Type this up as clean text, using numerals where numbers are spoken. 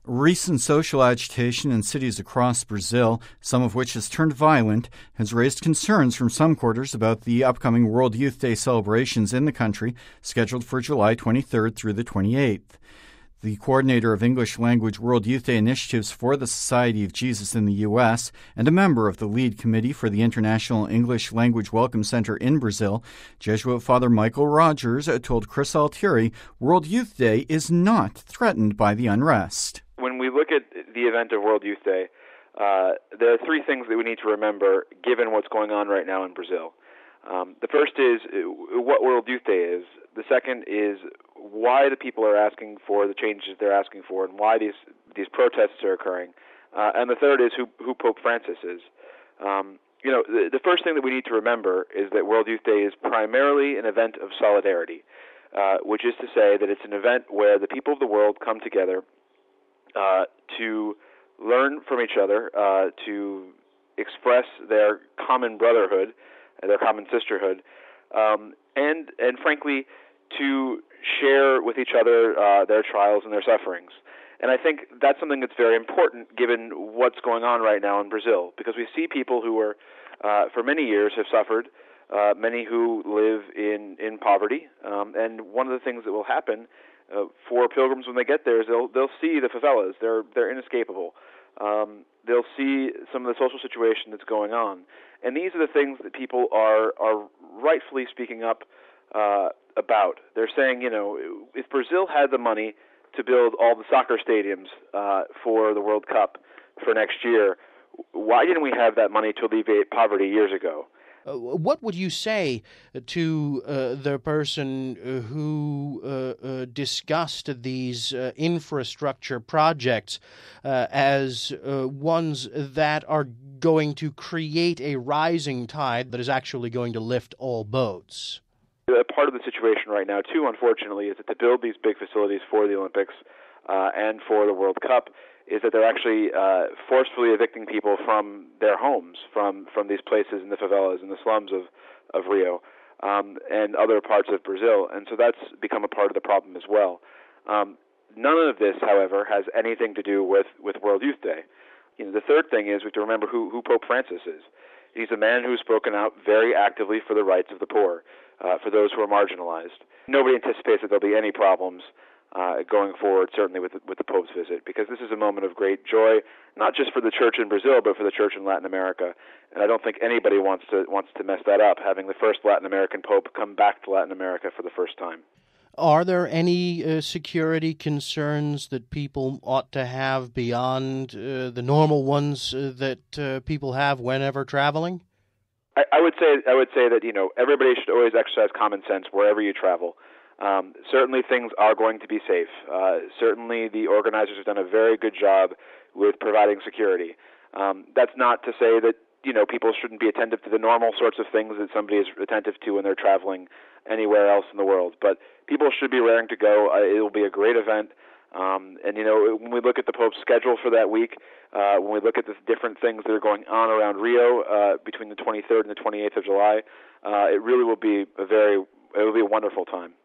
Recent social agitation in cities across Brazil, some of which has turned violent, has raised concerns from some quarters about the upcoming World Youth Day celebrations in the country, scheduled for July 23rd through the 28th. The coordinator of English Language World Youth Day initiatives for the Society of Jesus in the U.S. and a member of the lead committee for the International English Language Welcome Center in Brazil, Jesuit Father Michael Rogers told Chris Altieri World Youth Day is not threatened by the unrest. When we look at the event of World Youth Day, there are three things that we need to remember given what's going on right now in Brazil. The first is what World Youth Day is. The second is why the people are asking for the changes they're asking for and why these protests are occurring. And the third is who Pope Francis is. The first thing that we need to remember is that World Youth Day is primarily an event of solidarity, which is to say that it's an event where the people of the world come together to learn from each other, to express their common brotherhood, their common sisterhood, and frankly, to share with each other their trials and their sufferings. And I think that's something that's very important given what's going on right now in Brazil, because we see people who are, for many years, have suffered, many who live in poverty, and one of the things that will happen for pilgrims when they get there is they'll see the favelas. They're inescapable. They'll see some of the social situation that's going on, and these are the things that people are rightfully speaking up about. They're saying, if Brazil had the money to build all the soccer stadiums for the World Cup for next year, why didn't we have that money to alleviate poverty years ago? What would you say to the person who discussed these infrastructure projects as ones that are going to create a rising tide that is actually going to lift all boats? Part of the situation right now, too, unfortunately, is that to build these big facilities for the Olympics and for the World Cup is that they're actually forcefully evicting people from their homes, from these places in the favelas and the slums of Rio and other parts of Brazil. And so that's become a part of the problem as well. None of this, however, has anything to do with World Youth Day. The third thing is we have to remember who Pope Francis is. He's a man who's spoken out very actively for the rights of the poor, for those who are marginalized. Nobody anticipates that there'll be any problems going forward, certainly with the Pope's visit, because this is a moment of great joy, not just for the church in Brazil, but for the church in Latin America. And I don't think anybody wants to mess that up, having the first Latin American Pope come back to Latin America for the first time. Are there any security concerns that people ought to have beyond the normal ones that people have whenever traveling? I would say that everybody should always exercise common sense wherever you travel. Certainly things are going to be safe. Certainly the organizers have done a very good job with providing security. That's not to say that people shouldn't be attentive to the normal sorts of things that somebody is attentive to when they're traveling anywhere else in the world. But people should be raring to go. It will be a great event. And when we look at the Pope's schedule for that week, when we look at the different things that are going on around Rio between the 23rd and the 28th of July, it really will be a wonderful time.